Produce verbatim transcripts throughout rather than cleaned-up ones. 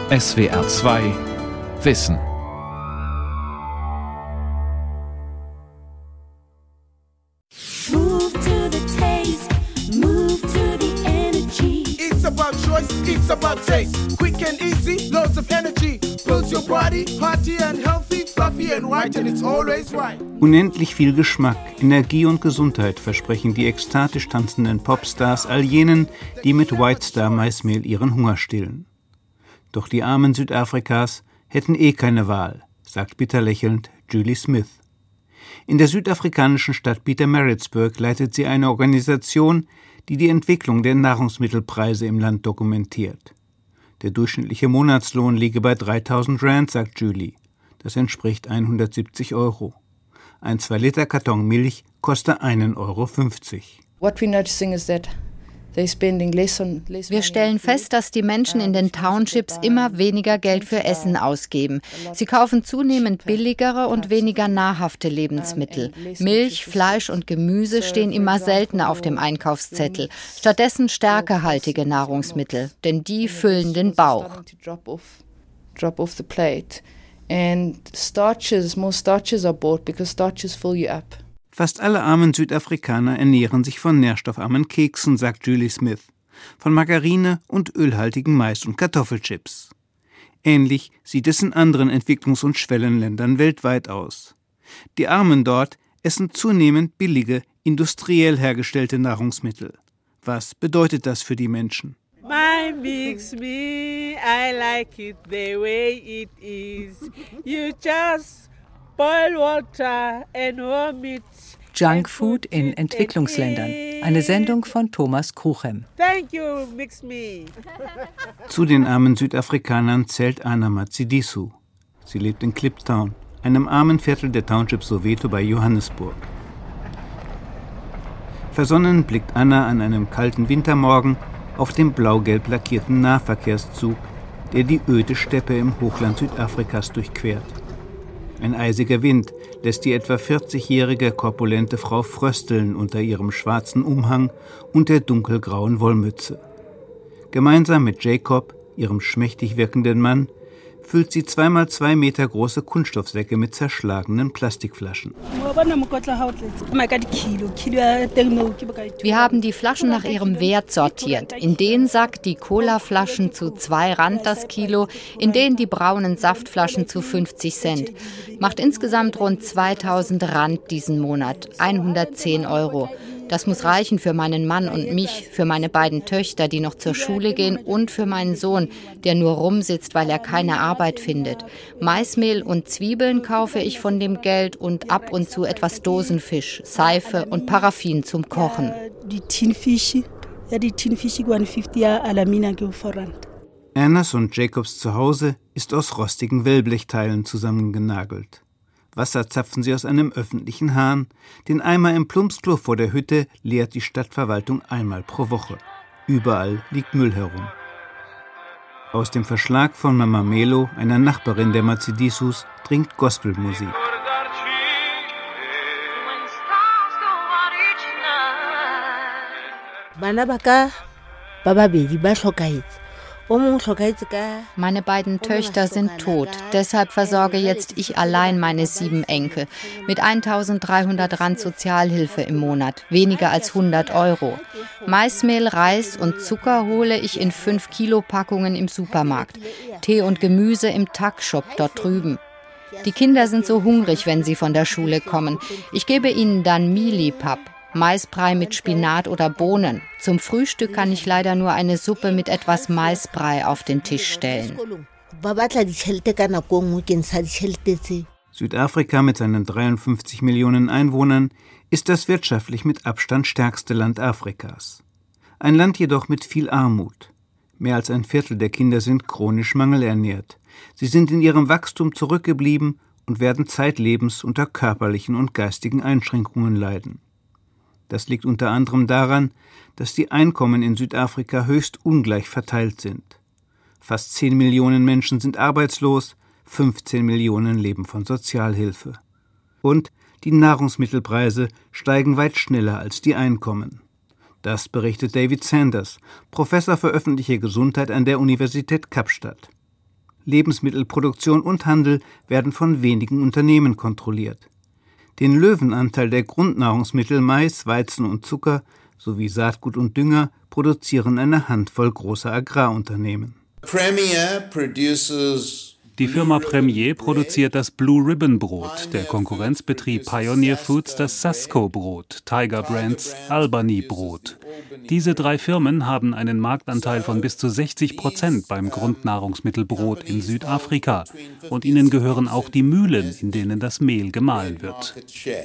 S W R zwei Wissen. Move to the taste, move to the energy. It's about choice, it's about taste. Quick and easy, loads of energy. Builds your body, hearty and healthy, fluffy and white, and it's always right. Unendlich viel Geschmack, Energie und Gesundheit versprechen die ekstatisch tanzenden Popstars all jenen, die mit White Star Maismehl ihren Hunger stillen. Doch die Armen Südafrikas hätten eh keine Wahl, sagt bitter lächelnd Julie Smith. In der südafrikanischen Stadt Pietermaritzburg leitet sie eine Organisation, die die Entwicklung der Nahrungsmittelpreise im Land dokumentiert. Der durchschnittliche Monatslohn liege bei dreitausend Rand, sagt Julie. Das entspricht hundertsiebzig Euro. Ein zwei Liter Karton Milch koste einen Euro fünfzig. What we're noticing is that Wir stellen fest, dass die Menschen in den Townships immer weniger Geld für Essen ausgeben. Sie kaufen zunehmend billigere und weniger nahrhafte Lebensmittel. Milch, Fleisch und Gemüse stehen immer seltener auf dem Einkaufszettel. Stattdessen stärkehaltige Nahrungsmittel, denn die füllen den Bauch. Drop off the plate. And starches, more starches are bought because starches fill you up. Fast alle armen Südafrikaner ernähren sich von nährstoffarmen Keksen, sagt Julie Smith, von Margarine und ölhaltigen Mais- und Kartoffelchips. Ähnlich sieht es in anderen Entwicklungs- und Schwellenländern weltweit aus. Die Armen dort essen zunehmend billige, industriell hergestellte Nahrungsmittel. Was bedeutet das für die Menschen? Mine makes me, I like it the way it is. You just boil water and warm it. Junkfood in Entwicklungsländern. Eine Sendung von Thomas Kruchem. Thank you, mix me. Zu den armen Südafrikanern zählt Anna Matsidiso. Sie lebt in Kliptown, einem armen Viertel der Township Soweto bei Johannesburg. Versonnen blickt Anna an einem kalten Wintermorgen auf den blau-gelb lackierten Nahverkehrszug, der die öde Steppe im Hochland Südafrikas durchquert. Ein eisiger Wind lässt die etwa vierzigjährige korpulente Frau frösteln unter ihrem schwarzen Umhang und der dunkelgrauen Wollmütze. Gemeinsam mit Jacob, ihrem schmächtig wirkenden Mann, füllt sie zweimal zwei Meter große Kunststoffsäcke mit zerschlagenen Plastikflaschen. Wir haben die Flaschen nach ihrem Wert sortiert. In den Sack die Colaflaschen zu zwei Rand das Kilo, in den die braunen Saftflaschen zu fünfzig Cent. Macht insgesamt rund zweitausend Rand diesen Monat, hundertzehn Euro. Das muss reichen für meinen Mann und mich, für meine beiden Töchter, die noch zur Schule gehen, und für meinen Sohn, der nur rumsitzt, weil er keine Arbeit findet. Maismehl und Zwiebeln kaufe ich von dem Geld und ab und zu etwas Dosenfisch, Seife und Paraffin zum Kochen. Die Tinfisch, ja die Tinfisch hundertfünfzig Alamina voran. Annas und Jacobs Zuhause ist aus rostigen Wellblechteilen zusammengenagelt. Wasser zapfen sie aus einem öffentlichen Hahn. Den Eimer im Plumpsklo vor der Hütte leert die Stadtverwaltung einmal pro Woche. Überall liegt Müll herum. Aus dem Verschlag von Mama Melo, einer Nachbarin der Matsidisus, dringt Gospelmusik. Meine beiden Töchter sind tot, deshalb versorge jetzt ich allein meine sieben Enkel mit eintausenddreihundert Rand Sozialhilfe im Monat, weniger als hundert Euro. Maismehl, Reis und Zucker hole ich in fünf Kilo Packungen im Supermarkt, Tee und Gemüse im Tuckshop dort drüben. Die Kinder sind so hungrig, wenn sie von der Schule kommen. Ich gebe ihnen dann Milipap, Maisbrei mit Spinat oder Bohnen. Zum Frühstück kann ich leider nur eine Suppe mit etwas Maisbrei auf den Tisch stellen. Südafrika mit seinen dreiundfünfzig Millionen Einwohnern ist das wirtschaftlich mit Abstand stärkste Land Afrikas. Ein Land jedoch mit viel Armut. Mehr als ein Viertel der Kinder sind chronisch mangelernährt. Sie sind in ihrem Wachstum zurückgeblieben und werden zeitlebens unter körperlichen und geistigen Einschränkungen leiden. Das liegt unter anderem daran, dass die Einkommen in Südafrika höchst ungleich verteilt sind. Fast zehn Millionen Menschen sind arbeitslos, fünfzehn Millionen leben von Sozialhilfe. Und die Nahrungsmittelpreise steigen weit schneller als die Einkommen. Das berichtet David Sanders, Professor für öffentliche Gesundheit an der Universität Kapstadt. Lebensmittelproduktion und Handel werden von wenigen Unternehmen kontrolliert. Den Löwenanteil der Grundnahrungsmittel Mais, Weizen und Zucker sowie Saatgut und Dünger produzieren eine Handvoll großer Agrarunternehmen. Premier produces Die Firma Premier produziert das Blue Ribbon Brot, der Konkurrenzbetrieb Pioneer Foods das Sasko Brot, Tiger Brands Albany Brot. Diese drei Firmen haben einen Marktanteil von bis zu sechzig Prozent beim Grundnahrungsmittelbrot in Südafrika. Und ihnen gehören auch die Mühlen, in denen das Mehl gemahlen wird.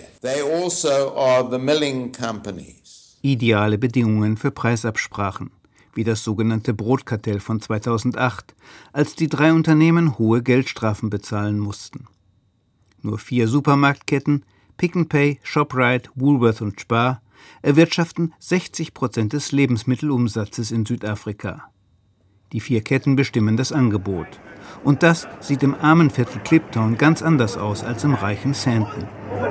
Ideale Bedingungen für Preisabsprachen, wie das sogenannte Brotkartell von zweitausendacht, als die drei Unternehmen hohe Geldstrafen bezahlen mussten. Nur vier Supermarktketten, Pick n Pay, Shoprite, Woolworth und Spar, erwirtschaften sechzig Prozent des Lebensmittelumsatzes in Südafrika. Die vier Ketten bestimmen das Angebot. Und das sieht im armen Viertel Kliptown ganz anders aus als im reichen Sandton.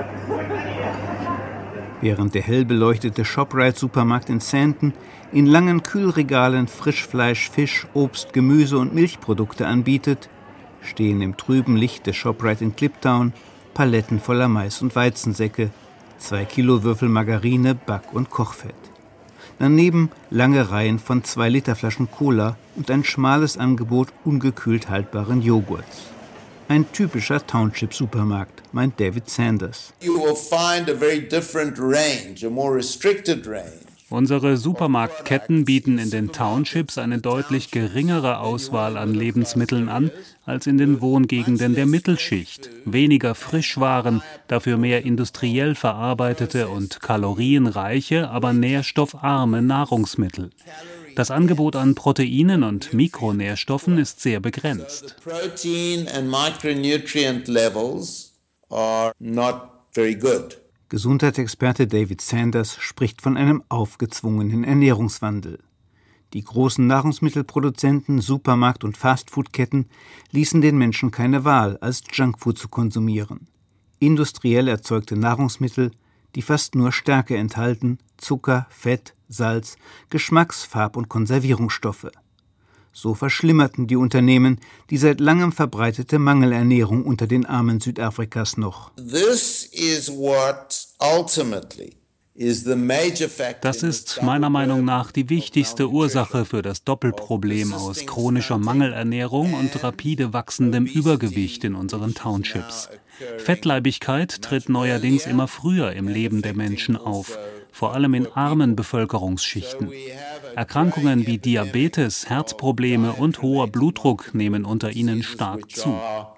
Während der hell beleuchtete Shoprite-Supermarkt in Sandton in langen Kühlregalen Frischfleisch, Fisch, Obst, Gemüse und Milchprodukte anbietet, stehen im trüben Licht des Shoprite in Kliptown Paletten voller Mais- und Weizensäcke, zwei Kilo Würfel Margarine, Back- und Kochfett. Daneben lange Reihen von zwei Liter Flaschen Cola und ein schmales Angebot ungekühlt haltbaren Joghurts. Ein typischer Township-Supermarkt, meint David Sanders. You will find a very different range, a more restricted range. Unsere Supermarktketten bieten in den Townships eine deutlich geringere Auswahl an Lebensmitteln an als in den Wohngegenden der Mittelschicht. Weniger Frischwaren, dafür mehr industriell verarbeitete und kalorienreiche, aber nährstoffarme Nahrungsmittel. Das Angebot an Proteinen und Mikronährstoffen ist sehr begrenzt. Protein and micronutrient levels are not very good. Gesundheitsexperte David Sanders spricht von einem aufgezwungenen Ernährungswandel. Die großen Nahrungsmittelproduzenten, Supermarkt- und Fastfood-Ketten ließen den Menschen keine Wahl, als Junkfood zu konsumieren. Industriell erzeugte Nahrungsmittel, die fast nur Stärke enthalten, Zucker, Fett, Salz, Geschmacks-, Farb- und Konservierungsstoffe. So verschlimmerten die Unternehmen die seit langem verbreitete Mangelernährung unter den Armen Südafrikas noch. This is what ultimately is the major factor. Das ist meiner Meinung nach die wichtigste Ursache für das Doppelproblem aus chronischer Mangelernährung und rapide wachsendem Übergewicht in unseren Townships. Fettleibigkeit tritt neuerdings immer früher im Leben der Menschen auf, vor allem in armen Bevölkerungsschichten. Erkrankungen wie Diabetes, Herzprobleme und hoher Blutdruck nehmen unter ihnen stark zu.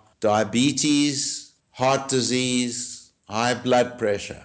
Diabetes, heart disease, high blood pressure.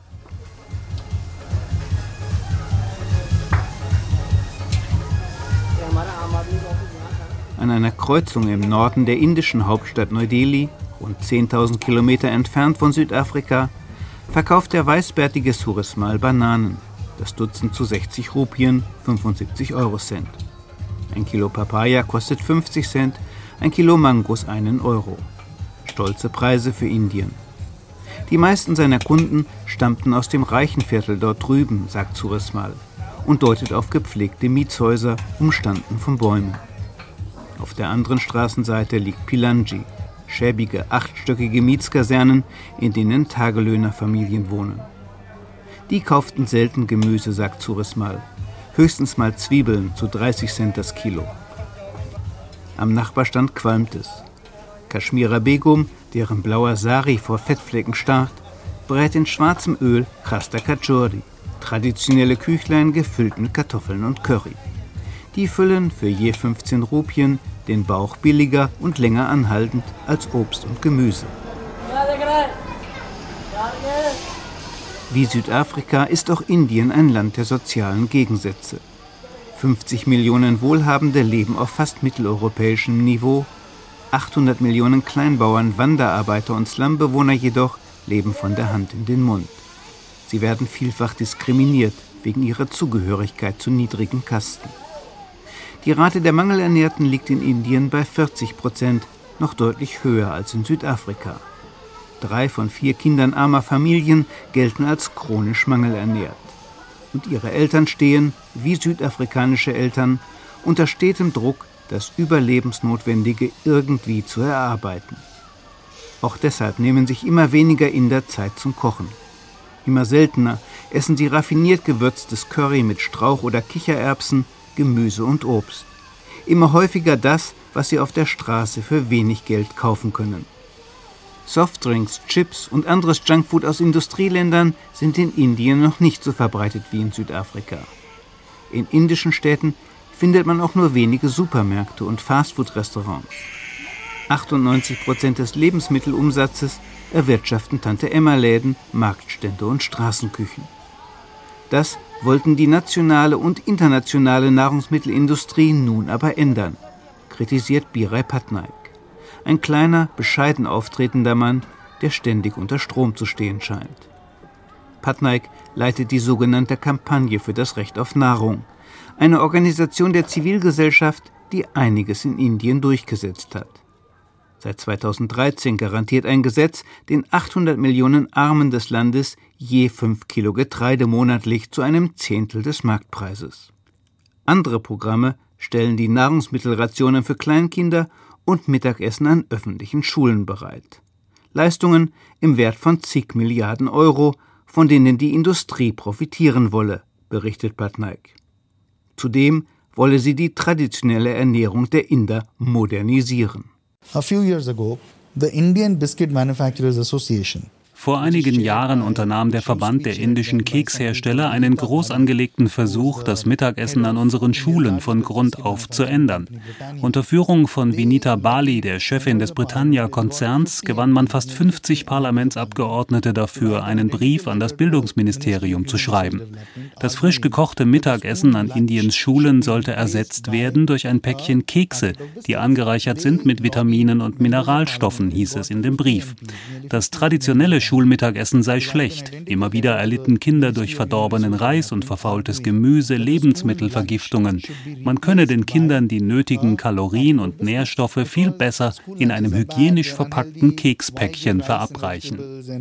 An einer Kreuzung im Norden der indischen Hauptstadt Neu-Delhi, rund zehntausend Kilometer entfernt von Südafrika, verkauft der weißbärtige Surismal Bananen, das Dutzend zu sechzig Rupien, fünfundsiebzig Eurocent. Ein Kilo Papaya kostet fünfzig Cent, ein Kilo Mangos einen Euro. Stolze Preise für Indien. Die meisten seiner Kunden stammten aus dem reichen Viertel dort drüben, sagt Surismal, und deutet auf gepflegte Mietshäuser, umstanden von Bäumen. Auf der anderen Straßenseite liegt Pilangi, schäbige, achtstöckige Mietskasernen, in denen Tagelöhnerfamilien wohnen. Die kauften selten Gemüse, sagt Surismal. Höchstens mal Zwiebeln zu dreißig Cent das Kilo. Am Nachbarstand qualmt es. Kashmira Begum, deren blauer Sari vor Fettflecken starrt, brät in schwarzem Öl Khasta Kachori, traditionelle Küchlein gefüllt mit Kartoffeln und Curry. Die füllen für je fünfzehn Rupien den Bauch billiger und länger anhaltend als Obst und Gemüse. Wie Südafrika ist auch Indien ein Land der sozialen Gegensätze. fünfzig Millionen Wohlhabende leben auf fast mitteleuropäischem Niveau, achthundert Millionen Kleinbauern, Wanderarbeiter und Slumbewohner jedoch leben von der Hand in den Mund. Sie werden vielfach diskriminiert wegen ihrer Zugehörigkeit zu niedrigen Kasten. Die Rate der Mangelernährten liegt in Indien bei vierzig Prozent, noch deutlich höher als in Südafrika. Drei von vier Kindern armer Familien gelten als chronisch mangelernährt. Und ihre Eltern stehen, wie südafrikanische Eltern, unter stetem Druck, das Überlebensnotwendige irgendwie zu erarbeiten. Auch deshalb nehmen sich immer weniger Inder Zeit zum Kochen. Immer seltener essen sie raffiniert gewürztes Curry mit Strauch- oder Kichererbsen, Gemüse und Obst. Immer häufiger das, was sie auf der Straße für wenig Geld kaufen können. Softdrinks, Chips und anderes Junkfood aus Industrieländern sind in Indien noch nicht so verbreitet wie in Südafrika. In indischen Städten findet man auch nur wenige Supermärkte und Fastfood-Restaurants. achtundneunzig Prozent des Lebensmittelumsatzes erwirtschaften Tante-Emma-Läden, Marktstände und Straßenküchen. Das wollten die nationale und internationale Nahrungsmittelindustrie nun aber ändern, kritisiert Biray Patnaik. Ein kleiner, bescheiden auftretender Mann, der ständig unter Strom zu stehen scheint. Patnaik leitet die sogenannte Kampagne für das Recht auf Nahrung, eine Organisation der Zivilgesellschaft, die einiges in Indien durchgesetzt hat. Seit zweitausenddreizehn garantiert ein Gesetz den achthundert Millionen Armen des Landes je fünf Kilo Getreide monatlich zu einem Zehntel des Marktpreises. Andere Programme stellen die Nahrungsmittelrationen für Kleinkinder und Mittagessen an öffentlichen Schulen bereit. Leistungen im Wert von zig Milliarden Euro, von denen die Industrie profitieren wolle, berichtet Patnaik. Zudem wolle sie die traditionelle Ernährung der Inder modernisieren. A few years ago, the Indian Biscuit Manufacturers Association Vor einigen Jahren unternahm der Verband der indischen Kekshersteller einen groß angelegten Versuch, das Mittagessen an unseren Schulen von Grund auf zu ändern. Unter Führung von Vinita Bali, der Chefin des Britannia-Konzerns, gewann man fast fünfzig Parlamentsabgeordnete dafür, einen Brief an das Bildungsministerium zu schreiben. Das frisch gekochte Mittagessen an Indiens Schulen sollte ersetzt werden durch ein Päckchen Kekse, die angereichert sind mit Vitaminen und Mineralstoffen, hieß es in dem Brief. Das traditionelle Schulmittagessen sei schlecht. Immer wieder erlitten Kinder durch verdorbenen Reis und verfaultes Gemüse Lebensmittelvergiftungen. Man könne den Kindern die nötigen Kalorien und Nährstoffe viel besser in einem hygienisch verpackten Kekspäckchen verabreichen.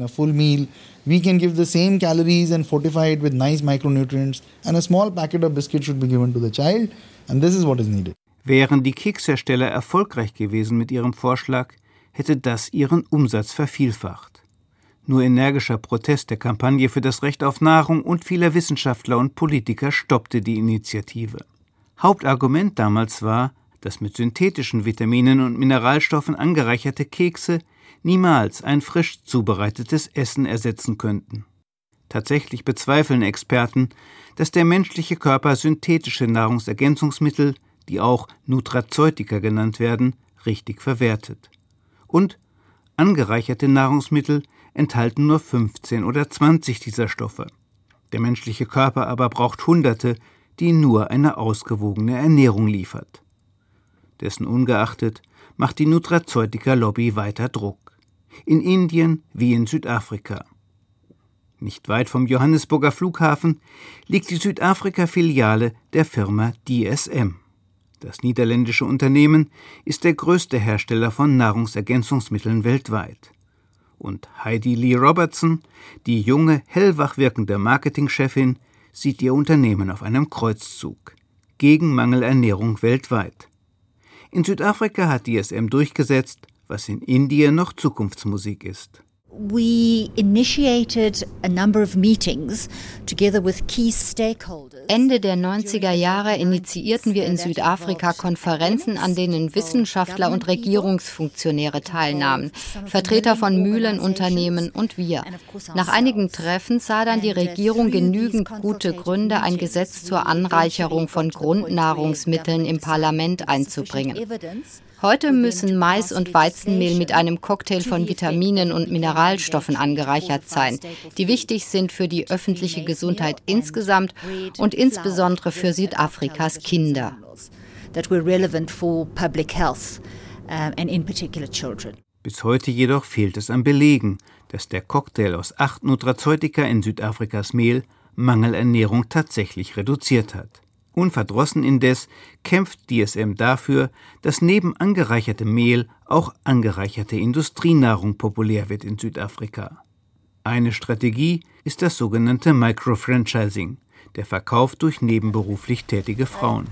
We can give the same calories and fortify it with nice micronutrients, and a small packet of biscuits should be given to the child, and this is what is needed. Wären die Kekshersteller erfolgreich gewesen mit ihrem Vorschlag, hätte das ihren Umsatz vervielfacht. Nur energischer Protest der Kampagne für das Recht auf Nahrung und vieler Wissenschaftler und Politiker stoppte die Initiative. Hauptargument damals war, dass mit synthetischen Vitaminen und Mineralstoffen angereicherte Kekse niemals ein frisch zubereitetes Essen ersetzen könnten. Tatsächlich bezweifeln Experten, dass der menschliche Körper synthetische Nahrungsergänzungsmittel, die auch Nutrazeutika genannt werden, richtig verwertet. Und angereicherte Nahrungsmittel enthalten nur fünfzehn oder zwanzig dieser Stoffe. Der menschliche Körper aber braucht Hunderte, die nur eine ausgewogene Ernährung liefert. Dessen ungeachtet macht die Nutrazeutika-Lobby weiter Druck. In Indien wie in Südafrika. Nicht weit vom Johannesburger Flughafen liegt die Südafrika-Filiale der Firma D S M. Das niederländische Unternehmen ist der größte Hersteller von Nahrungsergänzungsmitteln weltweit. Und Heidi Lee Robertson, die junge, hellwach wirkende Marketingchefin, sieht ihr Unternehmen auf einem Kreuzzug gegen Mangelernährung weltweit. In Südafrika hat D S M durchgesetzt, was in Indien noch Zukunftsmusik ist. We initiated a number of meetings together with key stakeholders. Ende der neunziger Jahre initiierten wir in Südafrika Konferenzen, an denen Wissenschaftler und Regierungsfunktionäre teilnahmen, Vertreter von Mühlenunternehmen und wir. Nach einigen Treffen sah dann die Regierung genügend gute Gründe, ein Gesetz zur Anreicherung von Grundnahrungsmitteln im Parlament einzubringen. Heute müssen Mais und Weizenmehl mit einem Cocktail von Vitaminen und Mineralstoffen angereichert sein, die wichtig sind für die öffentliche Gesundheit insgesamt und insbesondere für Südafrikas Kinder. Bis heute jedoch fehlt es an Belegen, dass der Cocktail aus acht Nutrazeutika in Südafrikas Mehl Mangelernährung tatsächlich reduziert hat. Unverdrossen indes kämpft D S M dafür, dass neben angereichertem Mehl auch angereicherte Industrienahrung populär wird in Südafrika. Eine Strategie ist das sogenannte Microfranchising, der Verkauf durch nebenberuflich tätige Frauen.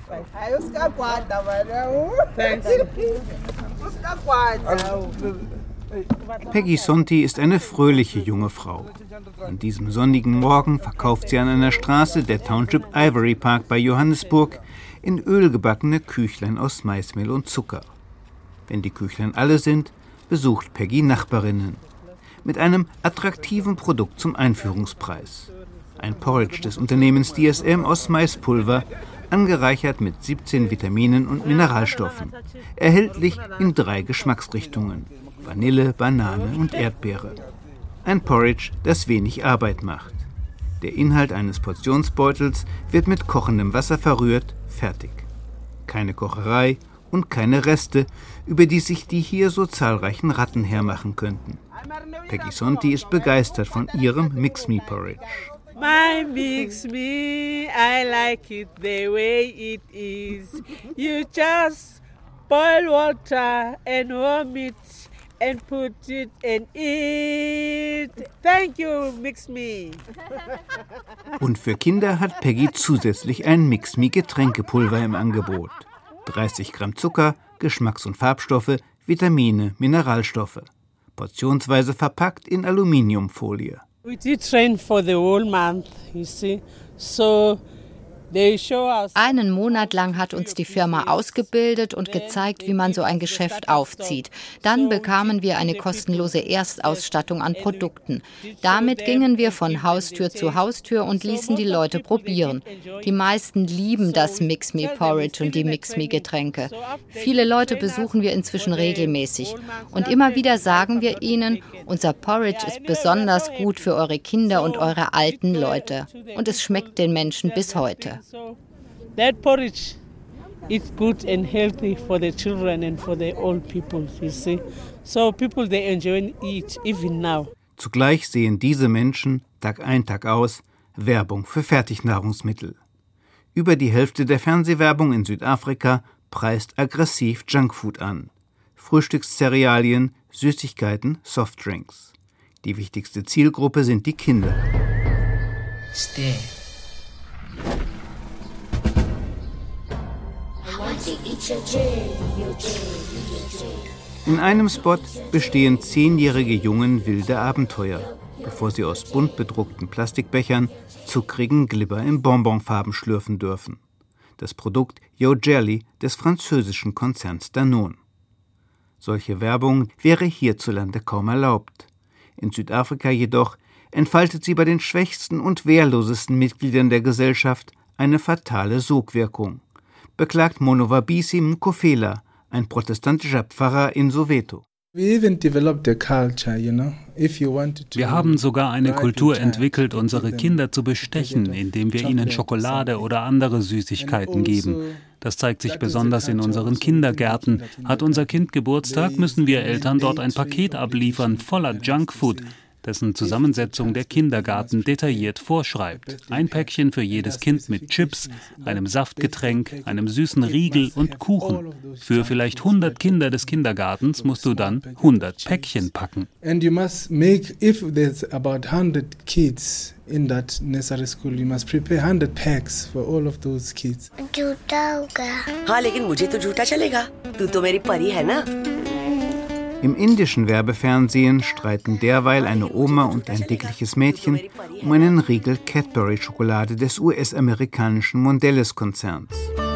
Peggy Sonti ist eine fröhliche junge Frau. An diesem sonnigen Morgen verkauft sie an einer Straße der Township Ivory Park bei Johannesburg in Öl gebackene Küchlein aus Maismehl und Zucker. Wenn die Küchlein alle sind, besucht Peggy Nachbarinnen. Mit einem attraktiven Produkt zum Einführungspreis. Ein Porridge des Unternehmens D S M aus Maispulver, angereichert mit siebzehn Vitaminen und Mineralstoffen. Erhältlich in drei Geschmacksrichtungen: Vanille, Banane und Erdbeere. Ein Porridge, das wenig Arbeit macht. Der Inhalt eines Portionsbeutels wird mit kochendem Wasser verrührt, fertig. Keine Kocherei und keine Reste, über die sich die hier so zahlreichen Ratten hermachen könnten. Peggy Sonti ist begeistert von ihrem Mix-Me-Porridge. My mix me, I like it the way it is. You just boil water and warm it and put it and eat. Thank you, Mix Me. Und für Kinder hat Peggy zusätzlich ein Mix Me Getränkepulver im Angebot. dreißig Gramm Zucker, Geschmacks- und Farbstoffe, Vitamine, Mineralstoffe. Portionsweise verpackt in Aluminiumfolie. We did train for the whole month, you see. So they show us. Einen Monat lang hat uns die Firma ausgebildet und gezeigt, wie man so ein Geschäft aufzieht. Dann bekamen wir eine kostenlose Erstausstattung an Produkten. Damit gingen wir von Haustür zu Haustür und ließen die Leute probieren. Die meisten lieben das Mix Me Porridge und die Mix Me Getränke. Viele Leute besuchen wir inzwischen regelmäßig. Und immer wieder sagen wir ihnen, unser Porridge ist besonders gut für eure Kinder und eure alten Leute. Und es schmeckt den Menschen bis heute. So that porridge is good and healthy for the children and for the old people, you see. So people, they enjoy it even now. Zugleich sehen diese Menschen Tag ein, Tag aus Werbung für Fertignahrungsmittel. Über die Hälfte der Fernsehwerbung in Südafrika preist aggressiv Junkfood an. Frühstückscerealien, Süßigkeiten, Softdrinks. Die wichtigste Zielgruppe sind die Kinder. Stay. In einem Spot bestehen zehnjährige Jungen wilde Abenteuer, bevor sie aus bunt bedruckten Plastikbechern zuckrigen Glibber in Bonbonfarben schlürfen dürfen. Das Produkt Yo Jelly des französischen Konzerns Danone. Solche Werbung wäre hierzulande kaum erlaubt. In Südafrika jedoch entfaltet sie bei den schwächsten und wehrlosesten Mitgliedern der Gesellschaft eine fatale Sogwirkung, beklagt Monowabisi Mkofela, ein protestantischer Pfarrer in Soweto. Wir haben sogar eine Kultur entwickelt, unsere Kinder zu bestechen, indem wir ihnen Schokolade oder andere Süßigkeiten geben. Das zeigt sich besonders in unseren Kindergärten. Hat unser Kind Geburtstag, müssen wir Eltern dort ein Paket abliefern voller Junkfood, dessen Zusammensetzung der Kindergarten detailliert vorschreibt. Ein Päckchen für jedes Kind mit Chips, einem Saftgetränk, einem süßen Riegel und Kuchen. Für vielleicht hundert Kinder des Kindergartens musst du dann hundert Päckchen packen. And you must make, if there's about hundred kids in that nursery school, you must prepare hundred packs for all of those kids. झूठा होगा। हाँ, लेकिन मुझे तो झूठा चलेगा। तू तो मेरी परी है ना? Im indischen Werbefernsehen streiten derweil eine Oma und ein dickliches Mädchen um einen Riegel Cadbury-Schokolade des U S-amerikanischen Mondelez-Konzerns.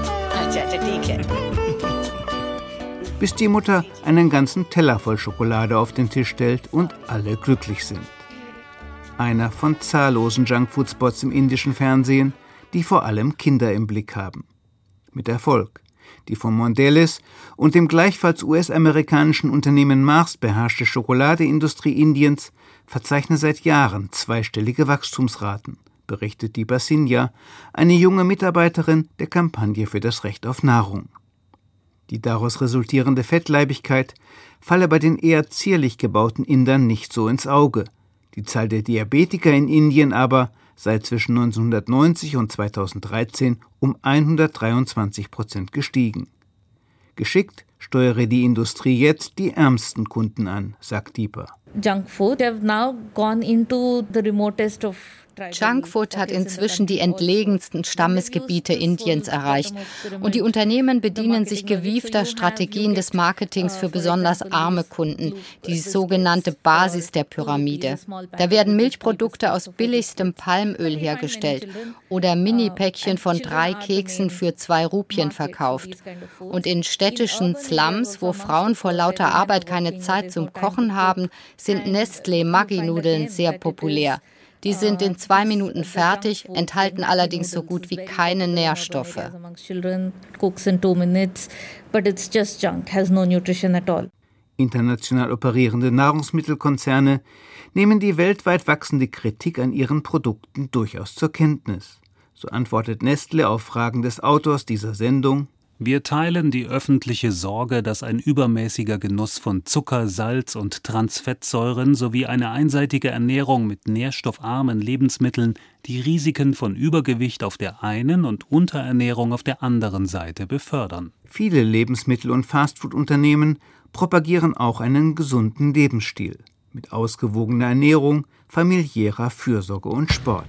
Bis die Mutter einen ganzen Teller voll Schokolade auf den Tisch stellt und alle glücklich sind. Einer von zahllosen Junkfood-Spots im indischen Fernsehen, die vor allem Kinder im Blick haben. Mit Erfolg. Die von Mondelez und dem gleichfalls U S-amerikanischen Unternehmen Mars beherrschte Schokoladeindustrie Indiens verzeichnet seit Jahren zweistellige Wachstumsraten, berichtet die Basinja, eine junge Mitarbeiterin der Kampagne für das Recht auf Nahrung. Die daraus resultierende Fettleibigkeit falle bei den eher zierlich gebauten Indern nicht so ins Auge. Die Zahl der Diabetiker in Indien aber sei zwischen neunzehnhundertneunzig und zweitausenddreizehn um hundertdreiundzwanzig Prozent gestiegen. Geschickt steuere die Industrie jetzt die ärmsten Kunden an, sagt Deeper. Junk food have now gone into the remotest of Junkfood hat inzwischen die entlegensten Stammesgebiete Indiens erreicht und die Unternehmen bedienen sich gewiefter Strategien des Marketings für besonders arme Kunden, die sogenannte Basis der Pyramide. Da werden Milchprodukte aus billigstem Palmöl hergestellt oder Mini-Päckchen von drei Keksen für zwei Rupien verkauft. Und in städtischen Slums, wo Frauen vor lauter Arbeit keine Zeit zum Kochen haben, sind Nestlé-Maggi-Nudeln sehr populär. Die sind in zwei Minuten fertig, enthalten allerdings so gut wie keine Nährstoffe. International operierende Nahrungsmittelkonzerne nehmen die weltweit wachsende Kritik an ihren Produkten durchaus zur Kenntnis. So antwortet Nestlé auf Fragen des Autors dieser Sendung: Wir teilen die öffentliche Sorge, dass ein übermäßiger Genuss von Zucker, Salz und Transfettsäuren sowie eine einseitige Ernährung mit nährstoffarmen Lebensmitteln die Risiken von Übergewicht auf der einen und Unterernährung auf der anderen Seite befördern. Viele Lebensmittel- und Fastfood-Unternehmen propagieren auch einen gesunden Lebensstil mit ausgewogener Ernährung, familiärer Fürsorge und Sport.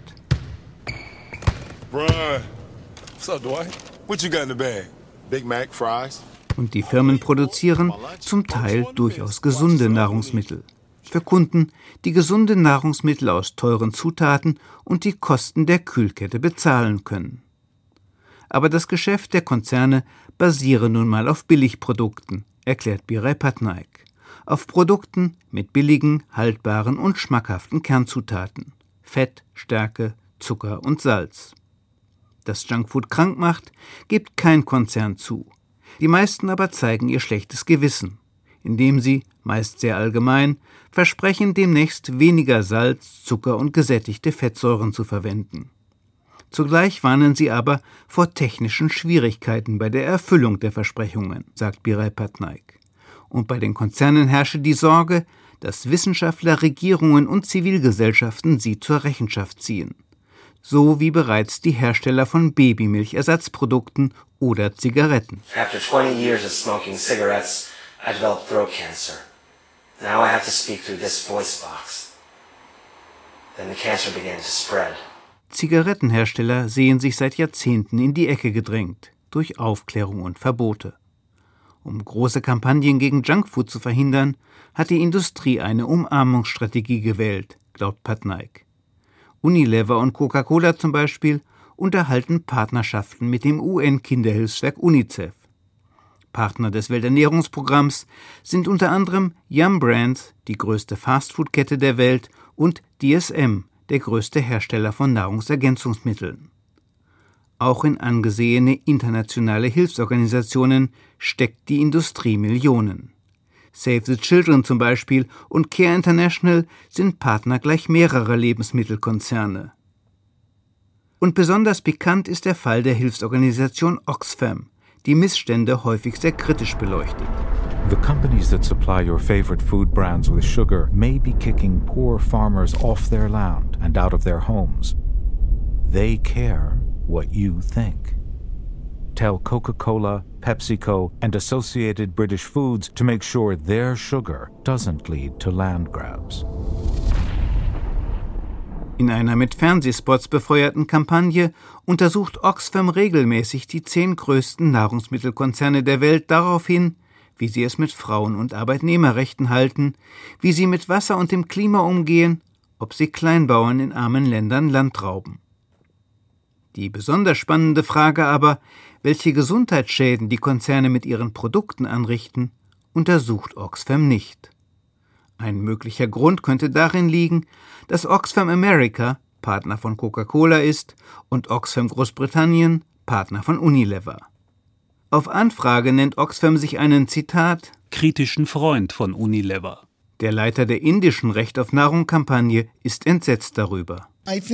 Brian, what's up, Dwight? What you got in the bag? Big Mac, fries? Und die Firmen produzieren zum Teil durchaus gesunde Nahrungsmittel. Für Kunden, die gesunde Nahrungsmittel aus teuren Zutaten und die Kosten der Kühlkette bezahlen können. Aber das Geschäft der Konzerne basiere nun mal auf Billigprodukten, erklärt Biray Patnaik. Auf Produkten mit billigen, haltbaren und schmackhaften Kernzutaten. Fett, Stärke, Zucker und Salz. Dass Junkfood krank macht, gibt kein Konzern zu. Die meisten aber zeigen ihr schlechtes Gewissen, indem sie, meist sehr allgemein, versprechen, demnächst weniger Salz, Zucker und gesättigte Fettsäuren zu verwenden. Zugleich warnen sie aber vor technischen Schwierigkeiten bei der Erfüllung der Versprechungen, sagt Biray Patnaik. Und bei den Konzernen herrsche die Sorge, dass Wissenschaftler, Regierungen und Zivilgesellschaften sie zur Rechenschaft ziehen. So wie bereits die Hersteller von Babymilchersatzprodukten oder Zigaretten. After twenty years of smoking cigarettes, I developed throat cancer. Now I have to speak through this voice box. Then the cancer began to spread. Zigarettenhersteller sehen sich seit Jahrzehnten in die Ecke gedrängt, durch Aufklärung und Verbote. Um große Kampagnen gegen Junkfood zu verhindern, hat die Industrie eine Umarmungsstrategie gewählt, glaubt Patnaik. Unilever und Coca-Cola zum Beispiel unterhalten Partnerschaften mit dem U N-Kinderhilfswerk UNICEF. Partner des Welternährungsprogramms sind unter anderem Yum Brands, die größte Fastfood-Kette der Welt, und D S M, der größte Hersteller von Nahrungsergänzungsmitteln. Auch in angesehene internationale Hilfsorganisationen steckt die Industrie Millionen. Save the Children zum Beispiel und Care International sind Partner gleich mehrerer Lebensmittelkonzerne. Und besonders pikant ist der Fall der Hilfsorganisation Oxfam, die Missstände häufig sehr kritisch beleuchtet. The companies that supply your favorite food brands with sugar may be kicking poor farmers off their land and out of their homes. They care what you think. Tell Coca-Cola, PepsiCo, and Associated British Foods to make sure their sugar doesn't lead to land grabs. In einer mit Fernsehspots befeuerten Kampagne untersucht Oxfam regelmäßig die zehn größten Nahrungsmittelkonzerne der Welt daraufhin, wie sie es mit Frauen- und Arbeitnehmerrechten halten, wie sie mit Wasser und dem Klima umgehen, ob sie Kleinbauern in armen Ländern Land rauben. Die besonders spannende Frage aber, welche Gesundheitsschäden die Konzerne mit ihren Produkten anrichten, untersucht Oxfam nicht. Ein möglicher Grund könnte darin liegen, dass Oxfam America Partner von Coca-Cola ist und Oxfam Großbritannien Partner von Unilever. Auf Anfrage nennt Oxfam sich einen, Zitat, kritischen Freund von Unilever. Der Leiter der indischen Recht auf Nahrung-Kampagne ist entsetzt darüber.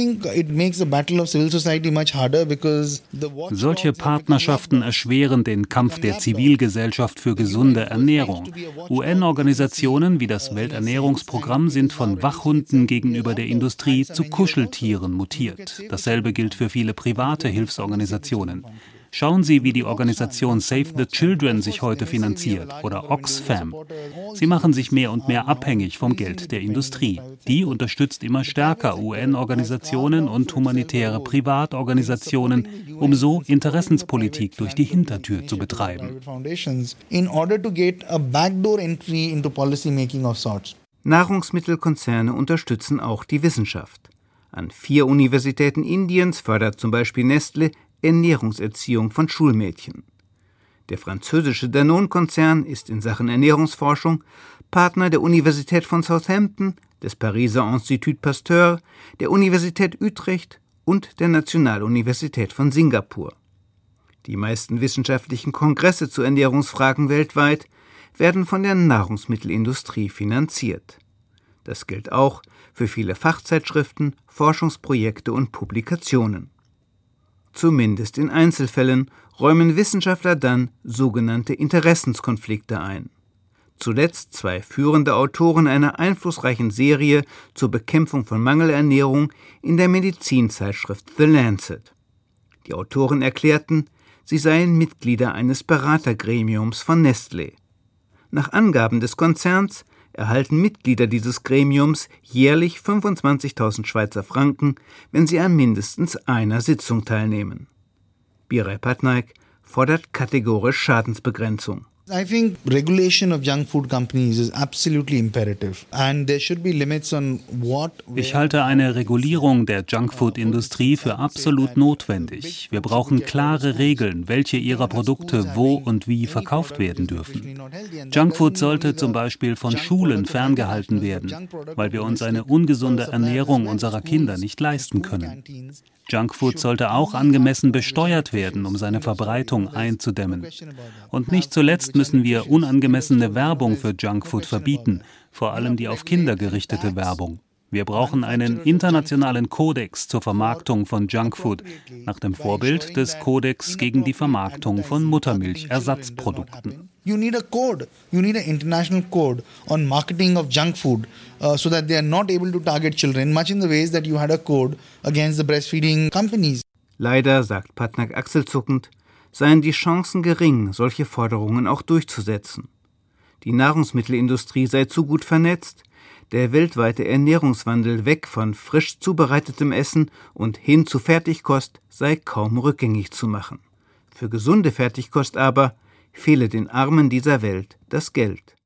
Solche Partnerschaften erschweren den Kampf der Zivilgesellschaft für gesunde Ernährung. U N-Organisationen wie das Welternährungsprogramm sind von Wachhunden gegenüber der Industrie zu Kuscheltieren mutiert. Dasselbe gilt für viele private Hilfsorganisationen. Schauen Sie, wie die Organisation Save the Children sich heute finanziert oder Oxfam. Sie machen sich mehr und mehr abhängig vom Geld der Industrie. Die unterstützt immer stärker U N-Organisationen und humanitäre Privatorganisationen, um so Interessenspolitik durch die Hintertür zu betreiben. Nahrungsmittelkonzerne unterstützen auch die Wissenschaft. An vier Universitäten Indiens fördert zum Beispiel Nestlé Ernährungserziehung von Schulmädchen. Der französische Danone-Konzern ist in Sachen Ernährungsforschung Partner der Universität von Southampton, des Pariser Institut Pasteur, der Universität Utrecht und der Nationaluniversität von Singapur. Die meisten wissenschaftlichen Kongresse zu Ernährungsfragen weltweit werden von der Nahrungsmittelindustrie finanziert. Das gilt auch für viele Fachzeitschriften, Forschungsprojekte und Publikationen. Zumindest in Einzelfällen räumen Wissenschaftler dann sogenannte Interessenskonflikte ein. Zuletzt zwei führende Autoren einer einflussreichen Serie zur Bekämpfung von Mangelernährung in der Medizinzeitschrift The Lancet. Die Autoren erklärten, sie seien Mitglieder eines Beratergremiums von Nestlé. Nach Angaben des Konzerns erhalten Mitglieder dieses Gremiums jährlich fünfundzwanzigtausend Schweizer Franken, wenn sie an mindestens einer Sitzung teilnehmen. Biray Patnaik fordert kategorisch Schadensbegrenzung. I think regulation of junk food companies is absolutely imperative and there should be limits on what. Ich halte eine Regulierung der Junkfood-Industrie für absolut notwendig. Wir brauchen klare Regeln, welche ihrer Produkte wo und wie verkauft werden dürfen. Junkfood sollte zum Beispiel von Schulen ferngehalten werden, weil wir uns eine ungesunde Ernährung unserer Kinder nicht leisten können. Junkfood sollte auch angemessen besteuert werden, um seine Verbreitung einzudämmen. Und nicht zuletzt müssen wir unangemessene Werbung für Junkfood verbieten, vor allem die auf Kinder gerichtete Werbung. Wir brauchen einen internationalen Kodex zur Vermarktung von Junkfood, nach dem Vorbild des Kodex gegen die Vermarktung von Muttermilchersatzprodukten. You need a code. You need an international code on marketing of junk food uh, so that they are not able to target children, much in the ways that you had a code against the breastfeeding companies. Leider, sagt Patnaik achselzuckend, seien die Chancen gering, solche Forderungen auch durchzusetzen. Die Nahrungsmittelindustrie sei zu gut vernetzt, der weltweite Ernährungswandel weg von frisch zubereitetem Essen und hin zu Fertigkost sei kaum rückgängig zu machen. Für gesunde Fertigkost aber fehle den Armen dieser Welt das Geld.